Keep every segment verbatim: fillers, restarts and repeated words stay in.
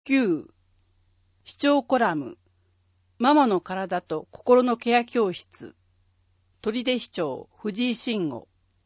きゅう. 視聴コラムママの体と心のケア教室取手市長藤井慎吾。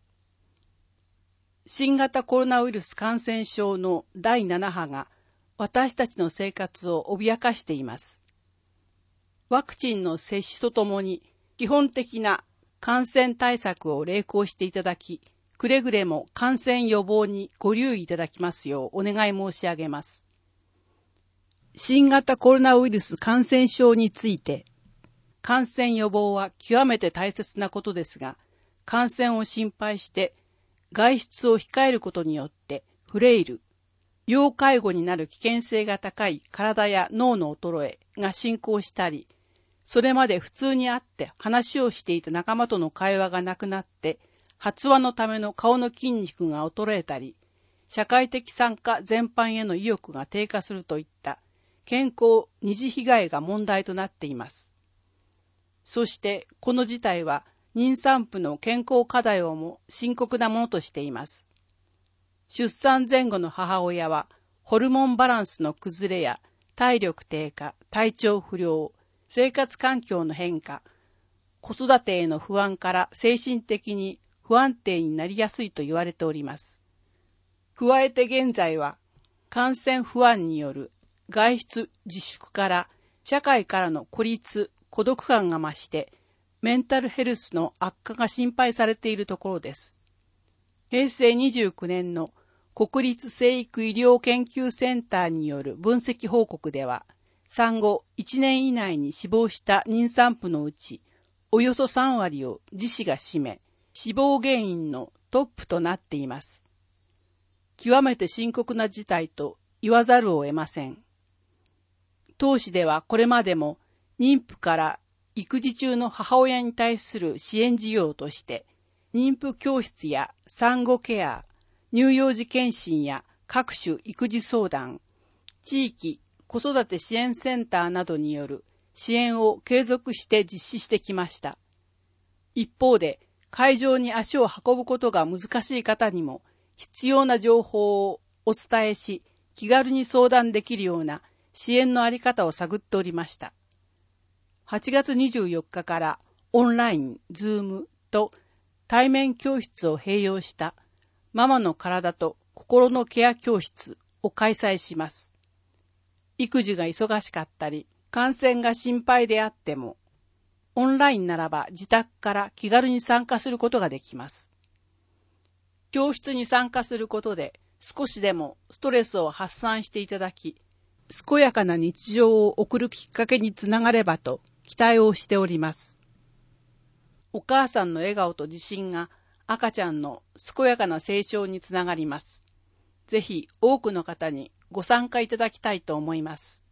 新型コロナウイルス感染症のだいなな波が私たちの生活を脅かしています。ワクチンの接種とともに基本的な感染対策を励行していただき、くれぐれも感染予防にご留意いただきますようお願い申し上げます。新型コロナウイルス感染症について、感染予防は極めて大切なことですが、感染を心配して外出を控えることによってフレイル、要介護になる危険性が高い体や脳の衰えが進行したり、それまで普通に会って話をしていた仲間との会話がなくなって発話のための顔の筋肉が衰えたり、社会的参加全般への意欲が低下するといった健康二次被害が問題となっています。そしてこの事態は妊産婦の健康課題をも深刻なものとしています。出産前後の母親はホルモンバランスの崩れや体力低下、体調不良、生活環境の変化、子育てへの不安から精神的に不安定になりやすいと言われております。加えて現在は感染不安による外出自粛から社会からの孤立、孤独感が増してメンタルヘルスの悪化が心配されているところです。へいせいにじゅうきゅうねんの国立成育医療研究センターによる分析報告では、産後いちねん以内に死亡した妊産婦のうち、およそさんわりを自死が占め、死亡原因のトップとなっています。極めて深刻な事態と言わざるを得ません。当市ではこれまでも妊婦から育児中の母親に対する支援事業として、妊婦教室や産後ケア、乳幼児検診や各種育児相談、地域子育て支援センターなどによる支援を継続して実施してきました。一方で、会場に足を運ぶことが難しい方にも必要な情報をお伝えし、気軽に相談できるような支援のあり方を探っておりました。はちがつにじゅうよっかからオンライン、ズームと対面教室を併用したママの体と心のケア教室を開催します。育児が忙しかったり、感染が心配であっても、オンラインならば自宅から気軽に参加することができます。教室に参加することで少しでもストレスを発散していただき、健やかな日常を送るきっかけにつながればと期待をしております。お母さんの笑顔と自信が赤ちゃんの健やかな成長につながります。ぜひ多くの方にご参加いただきたいと思います。